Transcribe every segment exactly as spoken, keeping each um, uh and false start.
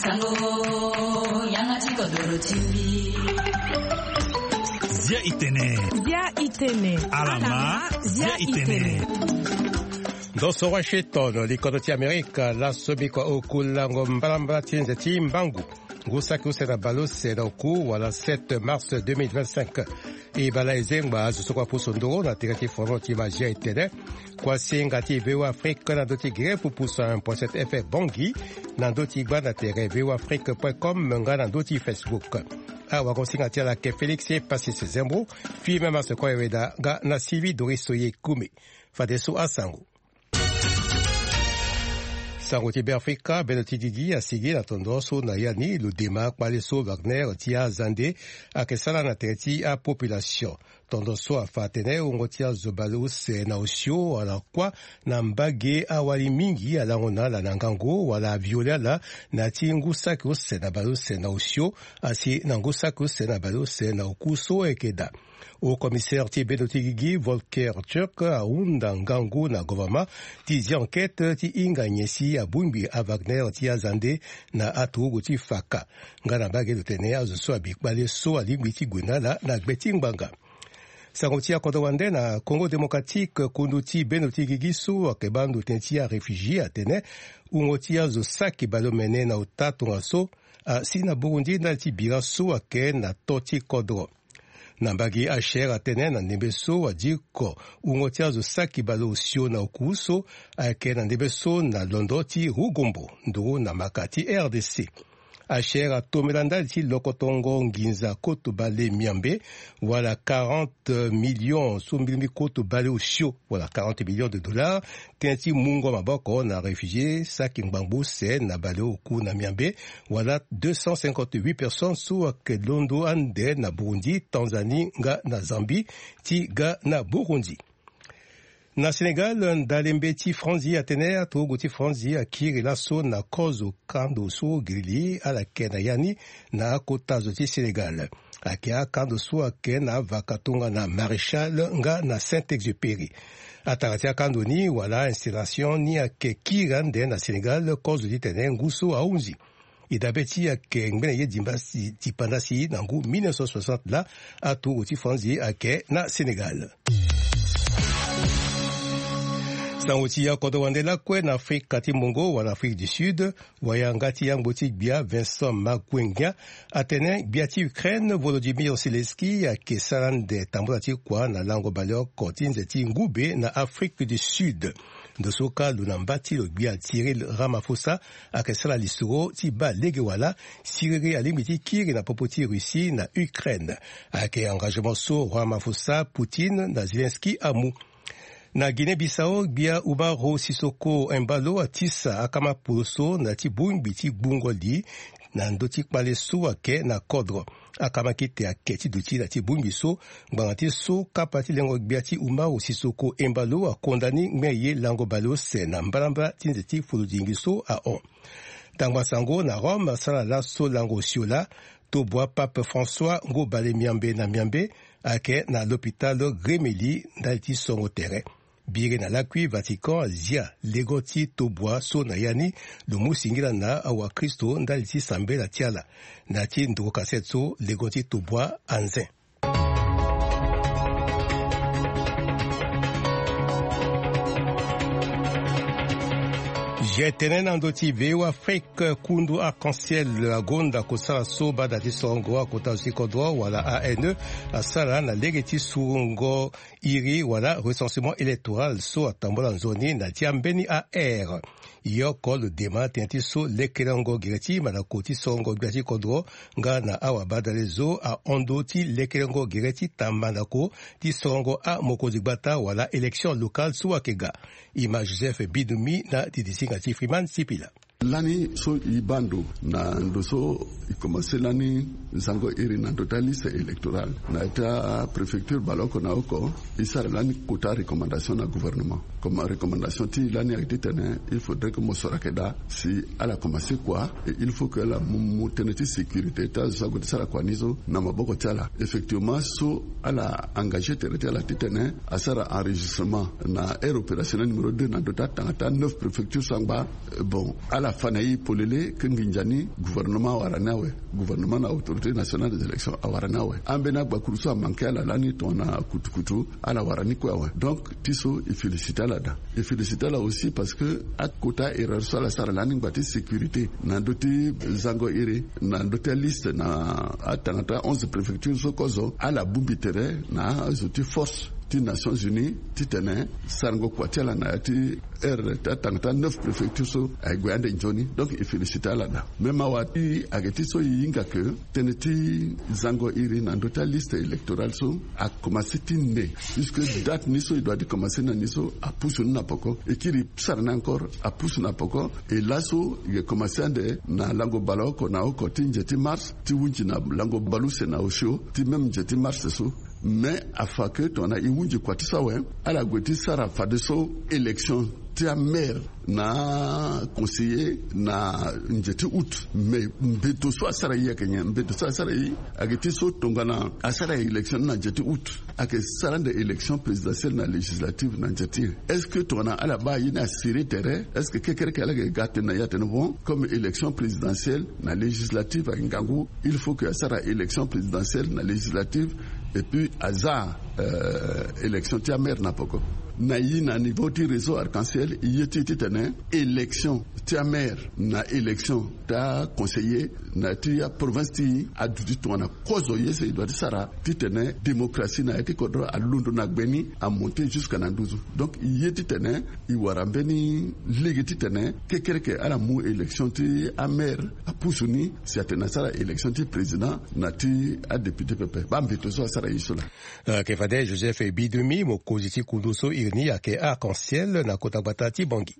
Sango yangatiko dorotimbi. Zia itene. Zia itene. Alama. Zia itene. Dans son Washington, l'Économie Amérique, la Sobiko Okulango Mbalamba Tinze Timbangu. Gusaku Senabalo Sedoku, voilà sept mars deux mille vingt-cinq. Et Balaizemba, ce soit pour son dos, la tirati fono Timagia et Tene. Kwa Singati Veo Afrique, na doti greffe pour un point sept F F Bongi, na doti gba na tere veo afrique point com, menga na doti Facebook. Ah, wa konsinga tia la ke Félix et passé ses zembro, fi même à ce quoi Weda, ga na Sivi Dorisoye Kume. Fadeso Asango. Sangote Afrika, Benoti Didi, a sigé la tendance na yani, le démarque par les sauts Wagner, tia Zande, a que ça na terti a population. Tendance a fatene, on retient Zobalus et Naosio, à la quoi, Nambage, a wali mingi, à la ona, la nangango, à la viola, la, nati ngusakus, Nabalus et Naosio, a si nangusakus, Nabalus et Naukuso et Keda. Au commissaire Tibet Tigigi, Volker Turk, à Undangango, na Govama, tizi enquête, ti inganyesi, à Bumbi, à Wagner, ti azande, na atu, ti faka. Ngana bagé de tenea, zo so abik, bale so alibiti gwenala, na gbetingbanga. Sangotia Kodowande na Congo démocratique, Kunduti Benotigigi so, a kebandu tentia réfugié à Tene, ungotia zo saki balomene na utatu ngaso, a sina Burundi na tibira so, a ke na toti kodro. Nambagi Asher Atene na Nebeso a Diko, ungotia zo saki balo sio na okuso, a ke na Nebeso na Londoti Rugombo, ndo na Makati R D C. Asher a Tomelanda ti Lokotongo Nginza Koto Bale Miambe, voilà quarante millions, Sombimi Koto Bale Osio, voilà quarante millions de dollars, Tenti Mungo Maboko na réfugié, Saki Mbambu Se na Bale Oku na Miambe, voilà deux cent cinquante-huit personnes sous Londo Ande na Burundi, Tanzanie, nga na Zambie, ti ga na Burundi. Na Sénégal, Ndalembeti Franzi Atener, Togoti Franzi Akiri Lasso na Kozo Kandoso Grili à la Kenayani na Kota Zoti Sénégal. Akia Kandoso Akena Vakatonga na Maréchal nga na Saint-Exupéry. Ataratia Kandoni, voilà installation ni ake Kirande na Sénégal, Kozo Ditene Nguso Aunzi. Idabeti ake Ngbeneye Dimbasi Tipandasi nangu mille neuf cent soixante la à Togoti Franzi ake na Sénégal. Sangotia ya Kodowande la kwe na Afrique kati Mongo wa Afrique du Sud, wayangati yang botik bia Vincent Magwenga, atene biati Ukraine Volodymyr Zelensky ya kesalan de tambulati kwa na lango balio kontinze ti ngube na Afrique du Sud. De soka lunambati lo bia Cyril Ramaphosa a kesala lisuro ti ba legewala siriri alimiti kiri na popoti Russie na Ukraine. Ake engagement so Ramaphosa, Poutine na Zelensky amu. Na Guinée-Bissau, bia Umaro Sissoko Embalo atisa akama puloso na ti bumbi ti bungoli na ndoti kpale so ake na kodro. Akama kite ake ti duti na ti bumbi so, mbangati so kapati lengo bia ti Umaro Sissoko Embalo a kondani ngmeye lango balo se na mbalamba tinze ti fuludingi so a on. Tangwa sango na Rome, sala la so lango siola, to bois Pape François ngo bale miambe na miambe, ake na l'hôpital Grémeli dalti songo tere. Bire na lakwi Vatican zia legoti toboa so na yani lo musingira na awa Kristo ndaliti sambe la tiala na ti ndoko kasetso legoti toboa anzen. Jetenen andoti veo Afrique kundu arc-en-ciel agonda kosala soba da tisongo akota sikodro wala A N E asala na legeti surungo iri wala recensement électoral so atambola nzoni na tiambeni A R. Yoko le dema tenti so lekelango gireti manakoti songo gbati kodro nga na awa badalezo a ondoti lekelango gireti tamanako ti songo a mokozigbata wala élection locale so akega. Ima Joseph Bidumi na didisinga ti Freeman Sipila. Lani so ibando na ndoso ikomase lani zango iri na totaliste électoral na eta préfecture baloko na oko isara lani kota recommandation na gouvernement comme recommandation ti lani a été tene il faudrait que mosora keda si ala commencer quoi et il faut que la muteneti sécurité ta zago tsala kwanizo na maboko tala effectivement so ala engagé terete ala titene asara enregistrement na air opérationnel numéro deux na dota tangata neuf préfecture sangba bon ala ala fanayi polele kenginjani gouvernement waranawe gouvernement na autorité nationale des élections awaranawe ambena bakuruso amanke ala lani tona kutukutu ala warani kwa donc tiso il félicite la da il félicite la aussi parce que à kota erreur sur la saralani bati sécurité na doti zango ire na doti liste na atanata onze préfectures sokozo ala bumbitere na zoti force ti Nations Unies ti tene sango kwatela na ti er ta tangta neuf préfectures so ay goyande njoni donc il félicite la da même awati ageti so yinga que teneti zango iri na ndota liste électorale so a commencé ti ne puisque date ni so il doit commencer na ni so a pousse na poko et qui sarna encore a pousse na poko et là so il a commencé de na lango balo ko na ko ti njeti mars ti wunji na lango balu se na osho ti même njeti mars so mais afin que ton a iwunji kwati sawe ala gweti sara fadeso élection tia maire na conseiller na njeti août mais mbeto so asara yi kenya mbeto so asara yi ageti so tongana asara élection na njeti août ake sara de élection présidentielle na législative na njeti est-ce que ton a ala ba yi na série terrain est-ce que quelqu'un qui a gâte na yate no bon comme élection présidentielle na législative à Ngangu il faut que asara élection présidentielle na législative et puis hasard euh, élection tia maire na poko na yi na niveau ti réseau arc-en-ciel yeti ti tene élection tia maire na élection ta conseiller na ti ya province ti aduti tona kozo yese doit sara ti tene démocratie na ti kodro alundo na gbeni a monter jusqu'à nanduzu donc yeti tene i warambeni legi ti tene kekereke ala mu élection ti a maire a pusuni si atena sara élection ti président na ti a député pepe bambeto so sara yisola uh, ke fade Joseph Bidumi mokoziti kunduso irni yake arc-en-ciel na kota batati bangi.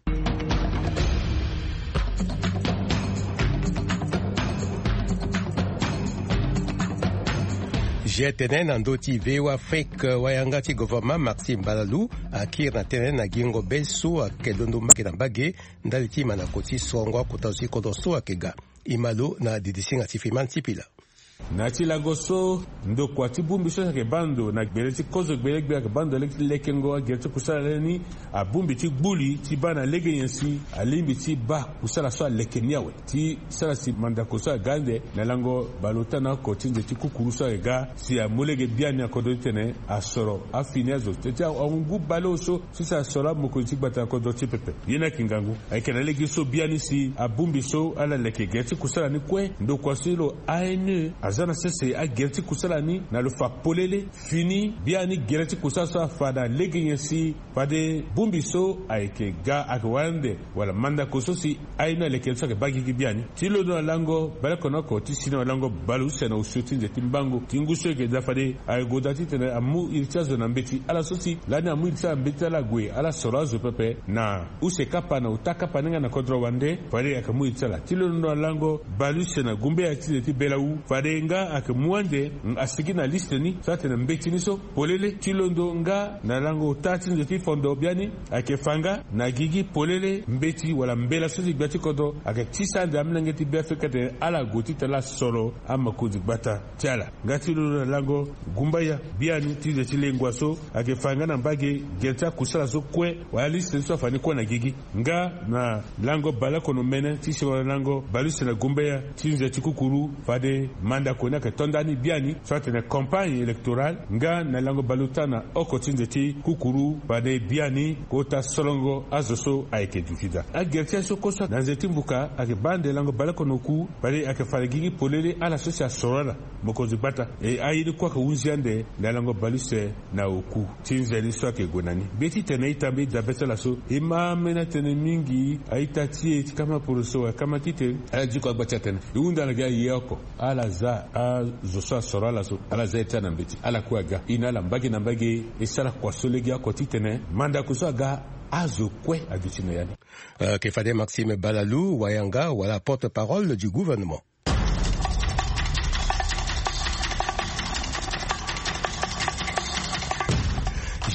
Jetene na ndoti vewa fake wayanga ti gouvernement Maxime Balalu akir na tene na gingo beso akedondo makina bage ndali ti manakoti songwa kutazi kodoso akega imalo na didisinga tifiman tipila. Na ti lagoso ndo kwa ti bumbi so ke bando na gbele ti kozo gbele gbele ke bando lek lekengo agete kusala ni a bumbi ti gbuli ti bana lege yensi a limbi ti ba kusala so lekeniawe ti sala si manda koso gande na lango balota na ko tinje ti kukuru so ga si a molege biani akodo tene a soro a finezo ti a ungu baloso si sa soro moko ti bata akodo ti pepe yena kingangu ay kana lege so biani si a bumbi so ala leke gete kusala ni kwe ndo kwa silo aine azana sese a gerti kusala ni na lo fa polele fini biani gerti kusala so fada legensi fade bumbi so aike ga akwande wala manda kusosi aina lekelsa ke bagi biani tilo do lango balakono ko tisino lango balu sena ushuti nje timbango tinguso ke da fade ay godati tene amu ilchazo na mbeti ala sosi lani amu ilcha mbeti ala gwe ala sorazo pepe na use kapa na utaka paninga na kodro wande fade akamu ilchala tilo do lango balu sena gumbe ya tile belau fade nga akamuande asigi na liste ni sate na mbeti ni so polele tilondo nga na lango tati nje fondo biani akefanga na gigi polele mbeti wala mbela sozi gbati kodo ake tisande amlangeti bi Afrika de ala goti tala solo ama kuzi gbata tiala ngati lo lango gumbaya biani tije tilengwa so akefanga na mbage gelta kusala so kwe wala liste so fani kwa na gigi nga na lango bala kono mene tisi wala lango baluse na gumbaya tinje tikukuru fade manda kona ke tondani biani soit na campagne électorale nga na lango balutana oko tinje ti kukuru fade biani kota solongo azoso aike dufida a gertia so kosa na nzeti mbuka ake bande lango balako noku bale ake farigigi polele ala sosia sorala mokozi bata e ayidi kwa ka unziande na lango baluse na oku tinzeli so ake gonani beti tene itambe dabeta la so imame na tene mingi aitatie kama poroso kama tite aji kwa gbacha tene iunda la ga yoko ala za azoso sorala so ala za etana beti ala kwa ga ina la mbagi na mbagi esala kwa solegi ako titene manda kuso ga azo kwe aduchine yani uh, Kefade Maxime Balalou Wayanga wala porte-parole du gouvernement.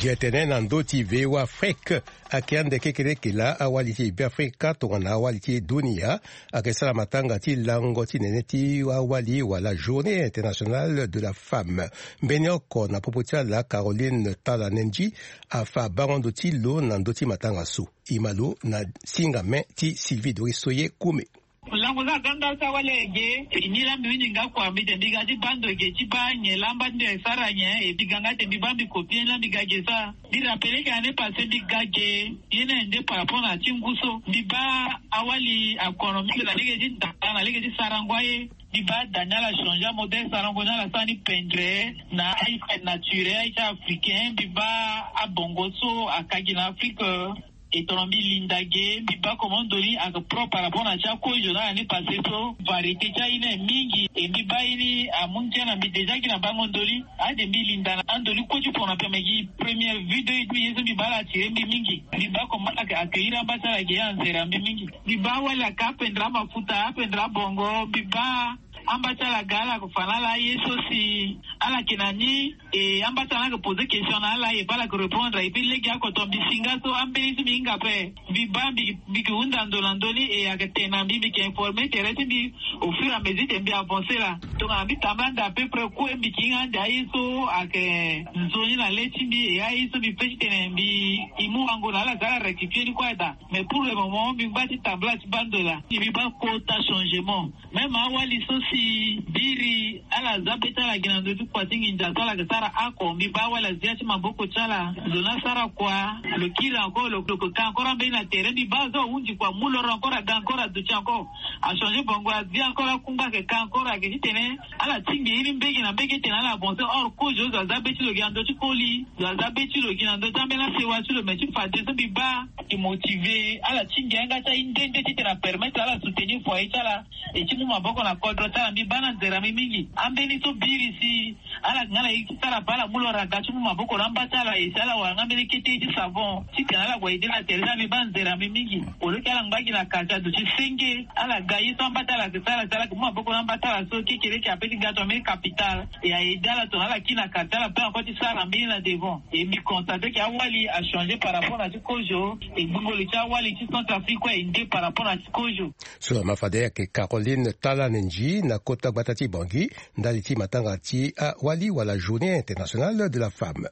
jetene na ndoti ve wa Afrique akiande kekele kila awali ti bi Afrika tongana awali ti dunia akesala matanga ti lango ti nene ti awali wala journée internationale de la femme mbenyoko na popotia la Caroline Tala Nenji afa barondo ti lo na ndoti matanga su imalo na singa me ti Sylvie Dorisoye Kume. Lango za ganga sa wale ge inila mbini nga kwa mbite ndiga ti bando ge ti ba nye lamba ndi sara nye e biganga te bibambi kopien la biga ge sa di rapele ke ane passé biga ge yene nde par rapport à tinguso biba awali économique la lege ti ndana lege ti sarangwaye biba daniela changer modèle sarangona la sani pendre na aïe naturel aïe africain biba abongoso akagi na Afrique etombi lindage biba komondoli ak pro par rapport à chaque journal année passée so variété cha ine mingi e biba ini amunja na bideja kina bangondoli ade bilinda andoli ko tu pona pemegi première vidéo itu yeso biba la tire mingi biba komata ka akira basala ge anzera mingi biba wala ka pendra mafuta pendra bongo biba ambatala gala kufanala yeso si ala kinani e ambatala ko poser question ala e bala ko répondre e puis legi akoto bisinga so ambezi minga pe bibambi bikunda ndolandoli e akatena bibi ke informer tereti bi au fur et à mesure de bien avancer là donc ambi tamanda peu près ko mbi kinga da yeso ake nzoni na leti bi e yeso bi petene bi imu angola la gala rectifier ni kwata mais pour le moment bi bati tabla ti bandola bi ba quota changement même awali so si biri ala zabeta la ginando tu kwa tingi ndazala kesara ako miba wala ziachi maboko chala zona sara kwa le kila encore le le ka encore mbe na terrain bi bazo unji kwa mulo encore ga encore du chanko a changer bongo a dia encore kumba ke ka encore ke tene ala tingi iri mbege na mbege tena la bonse or ko jo za zabeti le ginando tu koli za zabeti le ginando tambe na sewa tu le mechi fade so biba ti motiver ala tingi anga ta indende ti tena permettre ala soutenir foyer chala e ti mu maboko na kodro ta bana nzera mingi ambeni to biri si ala ngala ikitara bala mulo ragachu maboko ramba tala isala wa ngambeni kiti ti savon tikana kwa idila teresa mi banzera mingi olukala ngaki na kaja do chisenge ala gayi to ambatala tsala tsala kuma maboko ramba tala so kikire ki apeti gato me capital ya idala to ala kina katala pe encore ti sara mbili na devant et mi constate que awali a changé par rapport à Tikojo et bungoli cha awali ti Centrafrique est inde par rapport à Tikojo sur ma fadea ke Caroline Tala Nenji na kota batati bangi ndali ti matanga ti a wali wala journée internationale de la femme.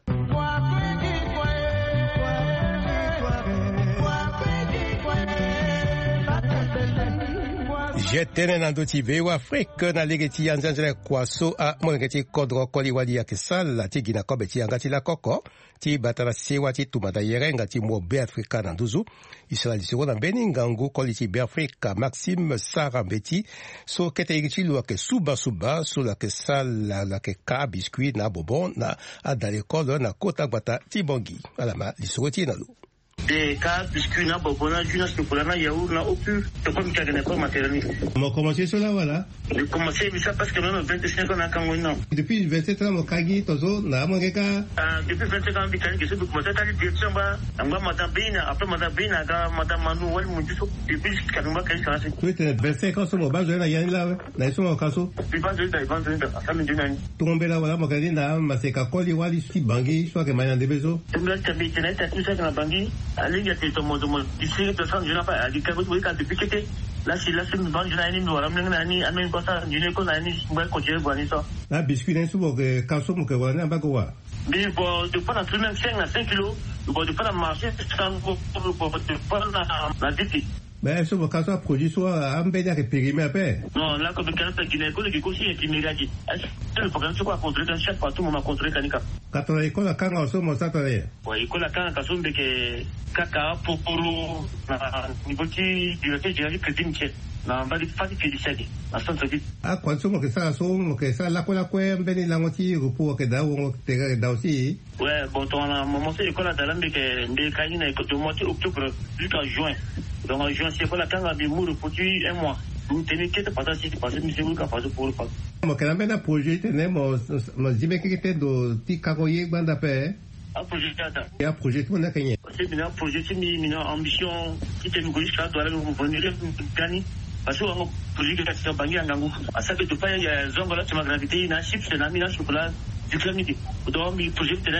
Jetene na ndoti vewa Afrique na legeti ya nzanzele kwaso a monegeti kodro koli wali ya kesala ti gina kobe ti angati la koko ti batala sewa ti tumata yerenga ti mo be Afrika na nduzu isala di sego na mbeni ngangu koli ti be Afrika Maxime Sara Mbeti so kete igi lu ke suba suba so la kesala la ke ka biscuit na bobon na adale kolo na kota gbata ti bongi alama di sego ti na lu des cas biscuits na bobona juna chocolat na yaourt na opu to comme tu n'as pas matériel. On commencé cela voilà. J'ai commencé ça parce que même vingt-cinq ans na kango non. Depuis vingt-sept ans mo kagi tozo na mongeka. Ah depuis vingt-cinq ans bitani que c'est commencé à direction ba anga madame Bina après madame Bina ga madame Manu wal mu diso depuis kanumba kai ça c'est. Oui vingt-cinq ans so mo ba na yani la na so mo kaso. Puis ba de ba de ça me dit nani. Tombe la voilà mo kagi na maseka koli wali si bangi so ke mayande bezo. Tumla tabi tena tatu ça na bangi. Ali ya te tomo tomo disi de san juna pa ali ka ko ka depuis que là c'est là c'est une bonne journée ni wala mna ni amen ko sa jine ko na ni ba ko je bo ni so la biscuit ne subo ke kaso mo ke wala ba ko wa bi bo de pas na même cinq à cinq kilos bo de pas na marché sans ko bo de pas na la diti mais ce kaso produit soit ambeda ke périmé après non là comme quand tu guiné ko le ko si qui miradi est-ce le programme c'est quoi contrôler dans chaque partout mon contrôler kanika katolo ikola kanga so mo satale wa ikola kanga kaso mbeke kaka poporo na niveau ti directeur général président na mbali fati félicité na centre ville ah quand somo ke sa so mo ke sa la kola kwe mbeni la ngoti rupo ke da wo te da aussi ouais bon ton na moment c'est ikola dalambe ke nde kayina ko to moitié octobre jusqu'à juin donc en juin c'est quoi la kanga bi muru pour un mois nous tenez que de passer si passer mais c'est vous capable pour pas mo ke na projet tene mo mo jibe ke te do ti kagoye banda pe un projet data et un projet tout na kenye c'est bien un projet qui une ambition qui te nous jusqu'à doit nous venir gagner parce que on projet que tu as bangi ngangu asa que tu pas ya zongo la tu ma gravité na chips na mina chocolat du clamidi donc mi projet tene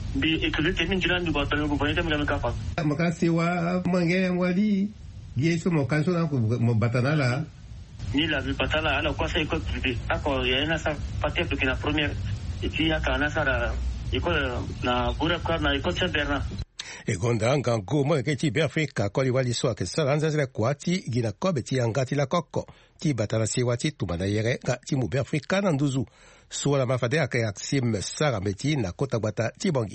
bi écrire que min jiran du batal ko bonita mi ka fa makasi wa mange wali yeso mo kanso na ko mo batana la ni la vi batala ala kwa sa école privée ako ya na sa patia que la première et puis aka na sa école na bura kwa na école Saint Bernard e gonda ngango mo ke ti Afrika ko li wali so ke salanza zile kwati gina kobe ti angati la kokko ti batala si wati tumana yere ga ti mu Afrika na nduzu so la mafade aka yaksim sara meti na kota bata ti bongi.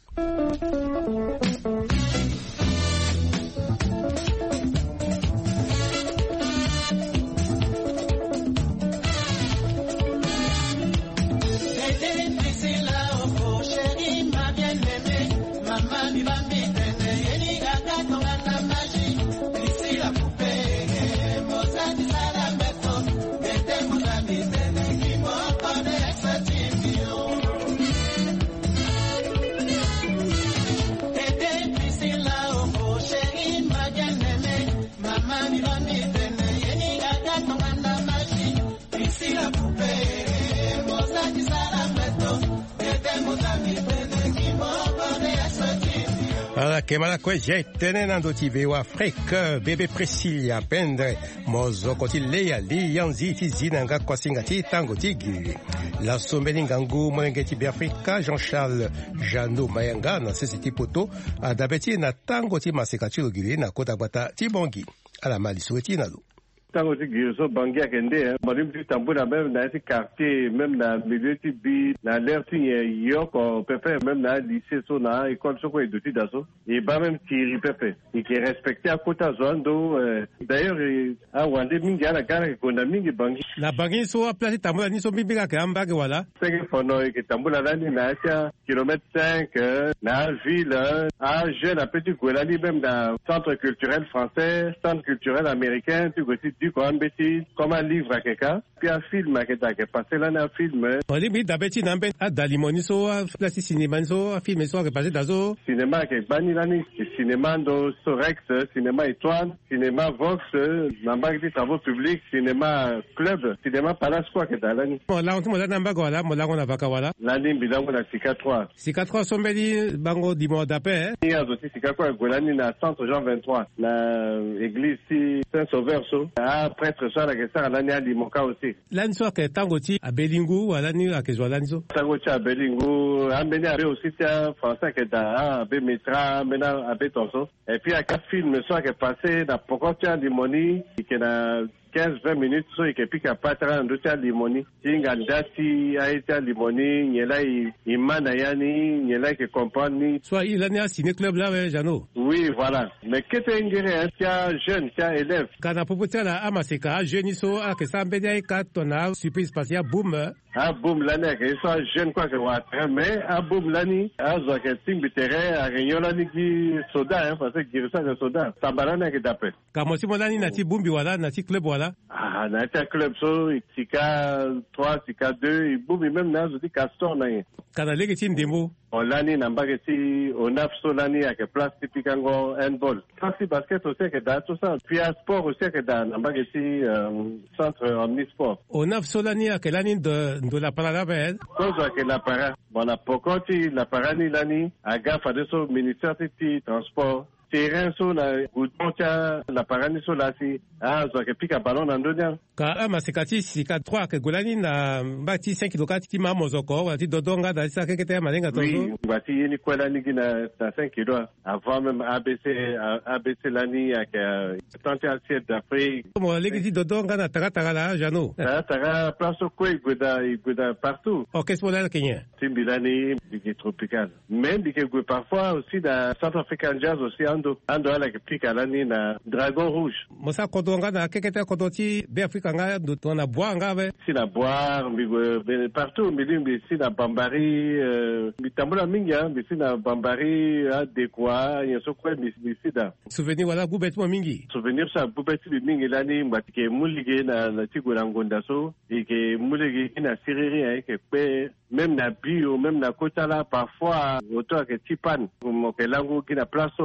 Ala kemala kwe jetene nando ti veo Afrique bebe Priscilla pendre mozo koti leya li yanzi ti zinanga kwa singati tango tigi la sombeli ngangu mwenge ti Afrika Jean-Charles Jano Mayanga na sisi ti poto adabeti na tango ti masekati logiri na kota bata ti bongi ala mali soueti nalo tango ti giso bangi akende marim ti tambula même na ese quartier même na milieu ti bi na l'air ti yoko pepe même na lycée so na école so ko eduti daso et ba même tiri pepe et qui respecté à kota zondo d'ailleurs a wande mingi ala gara ko na mingi bangi la bangi so a place tambula ni so bibiga ka ambage wala cinq fono ke tambula lani na tia kilomètre cinq na ville a jeune a petit golani même na centre culturel français centre culturel américain tu gosi du ko ambeti comme un livre à quelqu'un puis un film à quelqu'un qui passé là un film oli bi dabeti nambe adalimoni so place cinéma so film so que passé dazo cinéma que bani lani cinéma do Sorex cinéma étoile cinéma Vox namba qui travaux publics cinéma club cinéma Palace quoi que dalani bon là on mo namba ko wala mo la on avaka wala lani bilango na sika trois sika trois sombeli bango dimo dape ni azo sika quoi golani na centre Jean vingt-trois na église Saint-Sauveur so a prêtre so la que ça lani ali moka aussi lani so que tango ti a Belingu wala ni a kezo lani so tango ti a Belingu a meni a aussi ta français que da a be metra mena a be tonso et puis a quatre films so que passé na pokotia limoni que na quinze vingt minutes so que puis ka patra ndo ta limoni tinga ndati a été limoni nyela imana yani nyela que comprendre soit il a ni ciné club là ouais Jano oui voilà mais que te ngire tia jeune tia élève kana popota la amaseka jeune so a que ça mbedi ka tona surprise spatial boom a boom lani que so jeune quoi que wa mais a boom lani a zo que timbi terrain a réunion lani ki soda hein parce que girisa de soda tabarana que d'après kamo si molani na ti boom bi wala na ti club wala ah na ta club so tika trois tika deux et boom même na zo ti castor na kana lege ti ndembo olani namba que ti onaf so lani a que place typique ngo handball kasi basket aussi que da tout ça puis à sport aussi que da namba que ti centre omnisport onaf so lani a que lani de de la parada bel cosa que la para bon la pokoti la parani lani aga fa de so ministère ti transport terrain so la goudoncha la parani so la si ah zo que pique ballon na ndonia ka ama sekati sika trois que golani na mbati cinq kilokati ti mamozoko wati dodonga da sa que te malenga tozo oui mbati ni kwela ni na cinq kilo avant même A B C A B C lani avec trente assiette d'Afrique mo legi ti dodonga na taratara la Jano taratara place ko iguda iguda partout o qu'est-ce que là Kenya timbilani bigue tropical même bigue parfois aussi dans Centre African Jazz aussi ando ando ala que pique lani na Dragon Rouge mosa kodonga na kekete kodoti be Afrika nga do tona boire nga ve si na boire bigue partout bilimbi si na Bambari bitambula mingi hein si na Bambari a dekwa yeso kwa misida souvenir wala bubet mo mingi souvenir sa bubet mingi lani mbatike mulige na na tigura ngonda so et que mulige na siriri hein que pe même na bio même na kota là parfois auto que tipan comme que lango qui na place au toni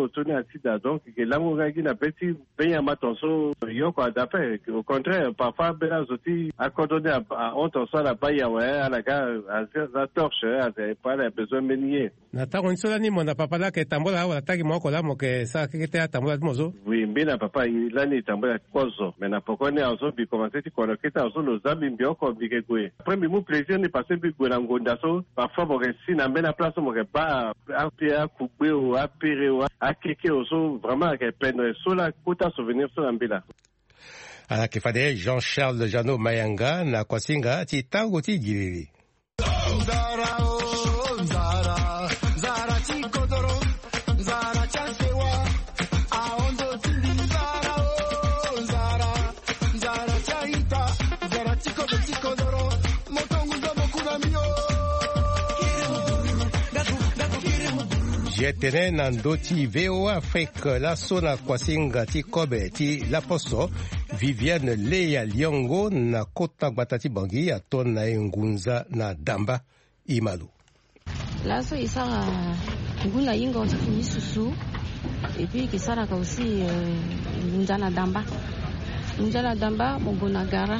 sida donc que lango ga gina beti benya matonso yoko adape au contraire parfois bela zoti accordé à on so la baya ouais à la ga la torche à pas la besoin menier nata konsola ni mona papa la ke tambola wala taki moko la mo ke sa ke te tambola mozo oui mbina papa ilani tambola kozo mais na pokone azo bi commencer ti kono kita azo lo zambi mbioko bi ke gwe après mi mu plaisir ni passer bi gwe na ngonda so parfois bo ke si na mbena place mo ke ba a pia kubwe o a pere o a keke oso vraiment ke peine so la kota souvenir so mbila ala ke fade Jean-Charles Jano Mayanga na kwasinga ti tango ti giriri jetene na ndo ti V O A Afrique la so na kwasinga ti kobe ti laposo Viviane Leya Liongo na kota gbata ti bangi aton na ngunza na damba imalu laso isara nguna ingo ti fini susu et puis qui sara ka aussi ngunza na damba ngunza na damba mo bona gara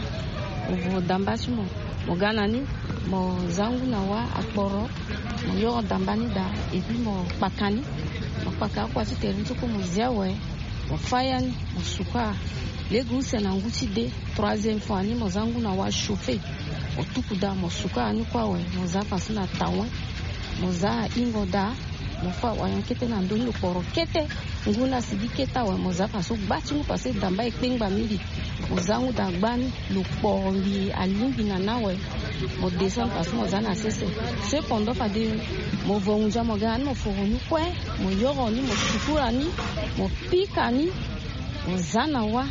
mo damba chimo mo gana ni mo zangu na wa akporo mo yo damba ni da et puis mo pakani mo paka kwa ti terin to ko mo ziawe mo fayani mo suka legu sena nguti de troisième fois ni mo zangu na wa chauffer o tukuda mo suka ni kwa we mo za pasina tawe mo za ingo da mo fa wa yankete na ndo ni koro kete nguna sidiketa we mo za paso gbati mu pase damba ikpengba miri mo zangu da gbani lo pombi alimbi na nawe mo descend paso mo za na sese cependant fa de mo vonja mo ga no foro ni kwe mo yoro ni mo sukura ni mo pika ni mo zana wa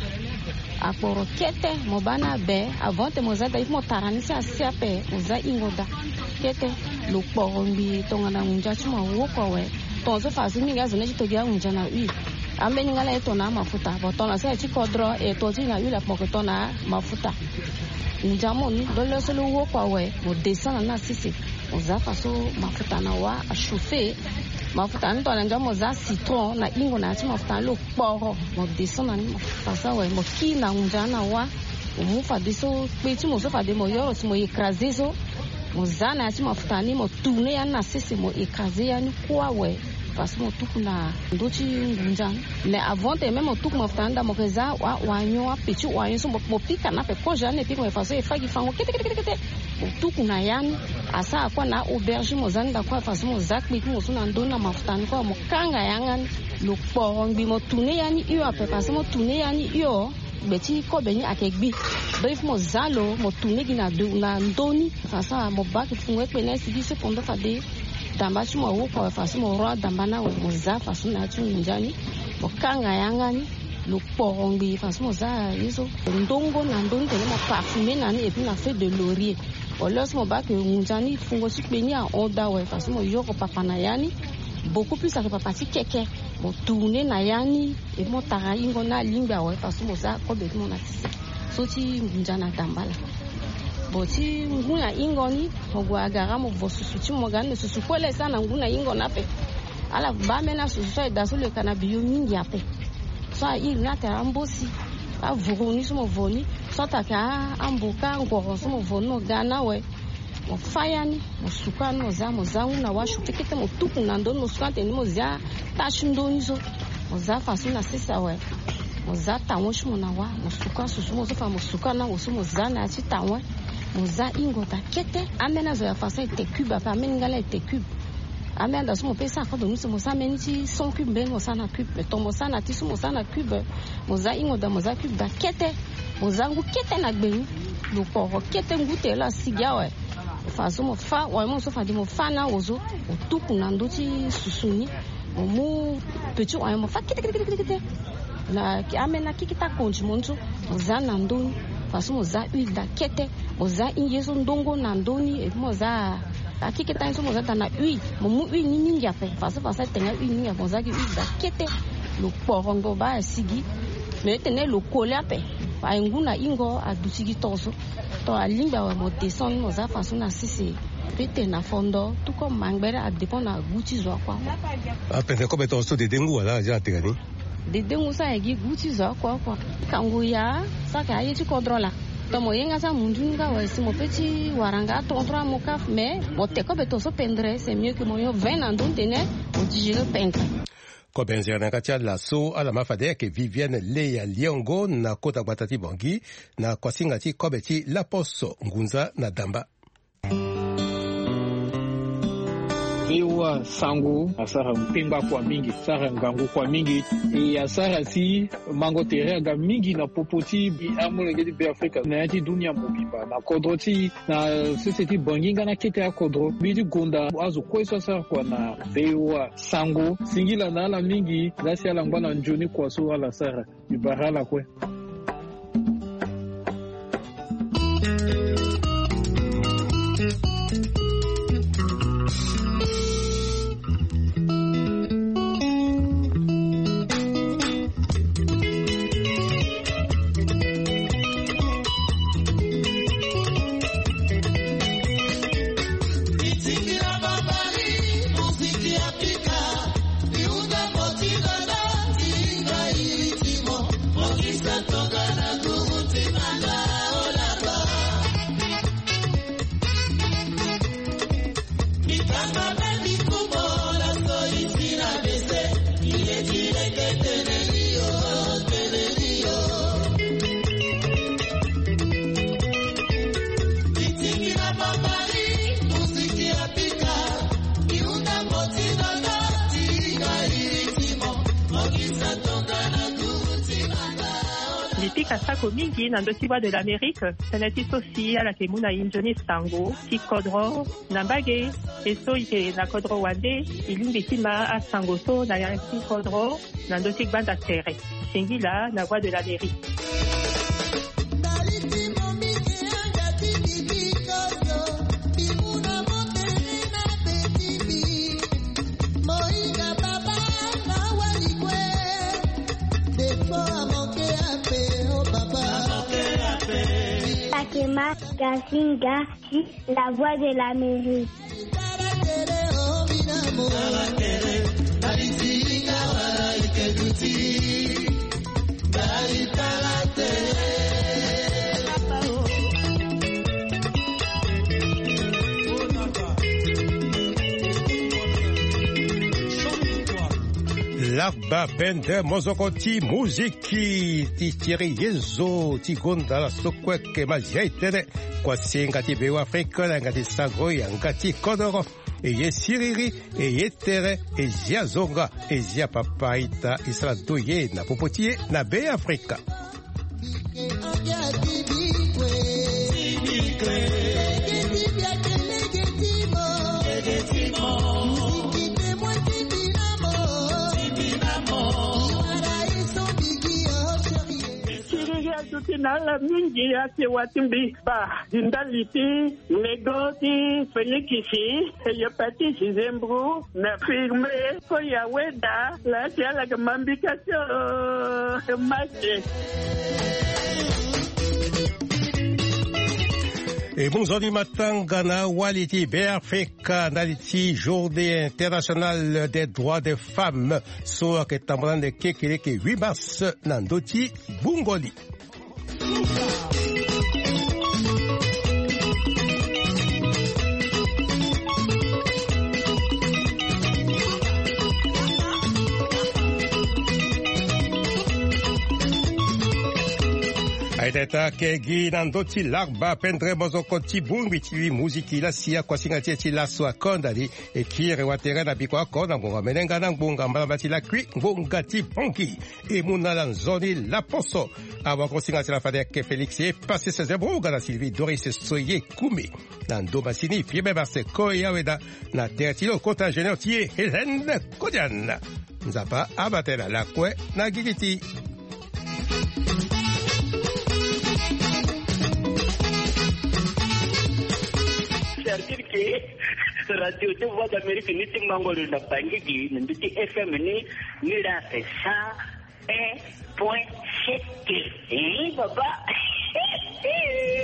akporo kete mo bana be avant te mo za da mo tarani sa siape mo za ingoda kete lo pombi tonga na unja chuma wo ko we tonzo fazi ni ga zone to ga unja na u ambe ni ngala eto na mafuta botona sa chi kodro e to ti na u la pokoto na mafuta unja mo ni do lo solo wo ko we mo descend na sisi mo za faso mafuta na wa a chauffer mafuta ni to na mo za citron na ingo na ti mafuta lo poro mo descend na ni pasa we mo ki na unja na wa o mu fa de so pe ti mo so fa de mo yoro ti mo écraser so mo zana ti mafuta ni mo tourner ya na sisi mo écraser ya ni kwa we parce que mo tuku na ndo ti ngunja mais avant te même mo tuku mafuta nda mo keza wa wanyo wa petit wanyo so mo pika na pe ko jane pika mo faso e fagi fango kete kete kete mo tuku na yani asa kwa na auberge mo zanda kwa faso mo zakpi mo so na ndo na mafuta ni kwa mo kanga yanga lo porongbi mo tourner yani iyo ape parce mo tourner yani iyo beti ko beni akegbi do if mo zalo mo tourner gina do na ndoni fasa mo ba ki fungwe pe na sidi se pondo fa de damba chuma wo ko fasa mo ro damba na mo za fasa na chu njani mo kanga yangani lo porongbi fasa mo za yeso ndongo na ndoni te mo parfumer na ni et puis na fait de laurier o los mo ba ke njani fungo si pe ni a onda we fasa mo yo ko papa na yani beaucoup plus avec papa ti keke mo tourner na yani et mo tara ingo na lingba we fasa mo za ko be mo na tisi so ti njana dambala boti nguna ingo ni ogwa gara mo vosusu ti mo ga ne susu kwele sana nguna ingo na pe ala ba mena susu so da so le kana biyo mingi ape so il na ta ambosi a vuruni so mo voni so ta ka amboka ngoro so mo vono gana we mo fayani mo suka no za mo zangu na wa shutikete mo tuku na ndo mo suka te ni mo za ta shundo ni so mo za fasu na sisa we mo za ta wo shimo na wa mo suka susu mo so fa mo suka na wo so mo za na ti ta wo mo za ingo ta kete amena zo ya fasa te cube pa amena ngala te cube amenda so mo pesa ko do mo mo sa meni ti cent cube ben mo sa na cube to mo sa na ti so mo sa na cube mo za ingo da mo za cube da kete mo za ngu kete na gbenu lo ko kete ngute la sigia we fa so mo fa wa mo so fa di mo fa na ozo o tuku na ndo ti susuni mo mo petit wa mo fa kete kete kete kete na amena kikita konji monzo mo za na ndo faso mo za huile da kete mo za inyeso ndongo na ndoni e mo za akikita nso mo za ta na huile mo mu huile ni mingi ape faso faso tenga huile mingi mo za ki huile da kete lo porongo ba sigi me tene lo kole ape fa nguna ingo adusigi toso to alimba wa mo descend mo za faso na sisi pete na fondo tout comme mangbere a dépend na guti zo kwa a pente ko beto so de dengu ala ja tegani de dengu sa egi guti zo kwa kwa kangu ya sa ka ye ti contrôle tomo yenga sa mundunga wa si mo petit waranga tontra mo kaf mais mo te ko beto so pendre c'est mieux que mo yo vingt ans donc tene o digere pendre ko benzera katia la so ala mafade ke Vivienne Leya Liongo na kota batati bongi na kwasinga ti ko beti la poso ngunza na damba Ewa sango asara mpemba kwa mingi sara ngangu kwa mingi e asara si mango terega mingi na popoti bi amulenge di Afrika na yati dunia mobimba na kodroti na society banginga na kete ya kodro bidi gonda azu kweso asara kwa na ewa sango singila na ala mingi lasi ala ngwana njoni kwa so ala sara ibarala kwe Sako mingi na ndosi wa de l'Amérique, sanati sosi ala ke muna injoni sango, ki kodro, nambage, eso ike na kodro wande, ilimbi tima a sango so na yang ki kodro, na ndosi banda tere. Singila na voix de l'Amérique. Takema Kasinga, la voix de l'Amérique. Lakba pende mozoko ti muziki ti tiri yezo ti gonda la sokwe ke ma jaitere kwa singa ti bewa Afrika nga ti sago yanga ti kodoro e ye siriri e ye tere e zia zonga e zia papaita isra doye na popotie na be Afrika. Nala mingi ya se watimbi ba indaliti negoti felikisi ya pati zembru na firme ko ya weda la tiala kamambikacho mache. Et bonzoni matanga na waliti Afrika naliti journée internationale des droits des femmes so ke tambrande kekele ke huit mars nandoti bungoli. Aideta kegi nandoti larba pendre bozoko ti bumbi ti muziki la sia kwa singa ti la swa kondali e kire watere na bikwa kona ngonga menenga na ngonga mbala ti la kwi ngonga ti ponki e munala nzoni la poso awa kwa singa ti la fade ke Felix e passe se zebruga na Sylvie Doris soye kumi na ndoma sini fiebe barse koya weda na tertilo kota ingénieur ti Hélène Kodian nzapa abatela la kwe na gigiti. C'est-à-dire que radio de voix d'Amérique ni ting mangolo na bangi di ndi F M ni ni la c'est ça un point sept. Eh papa.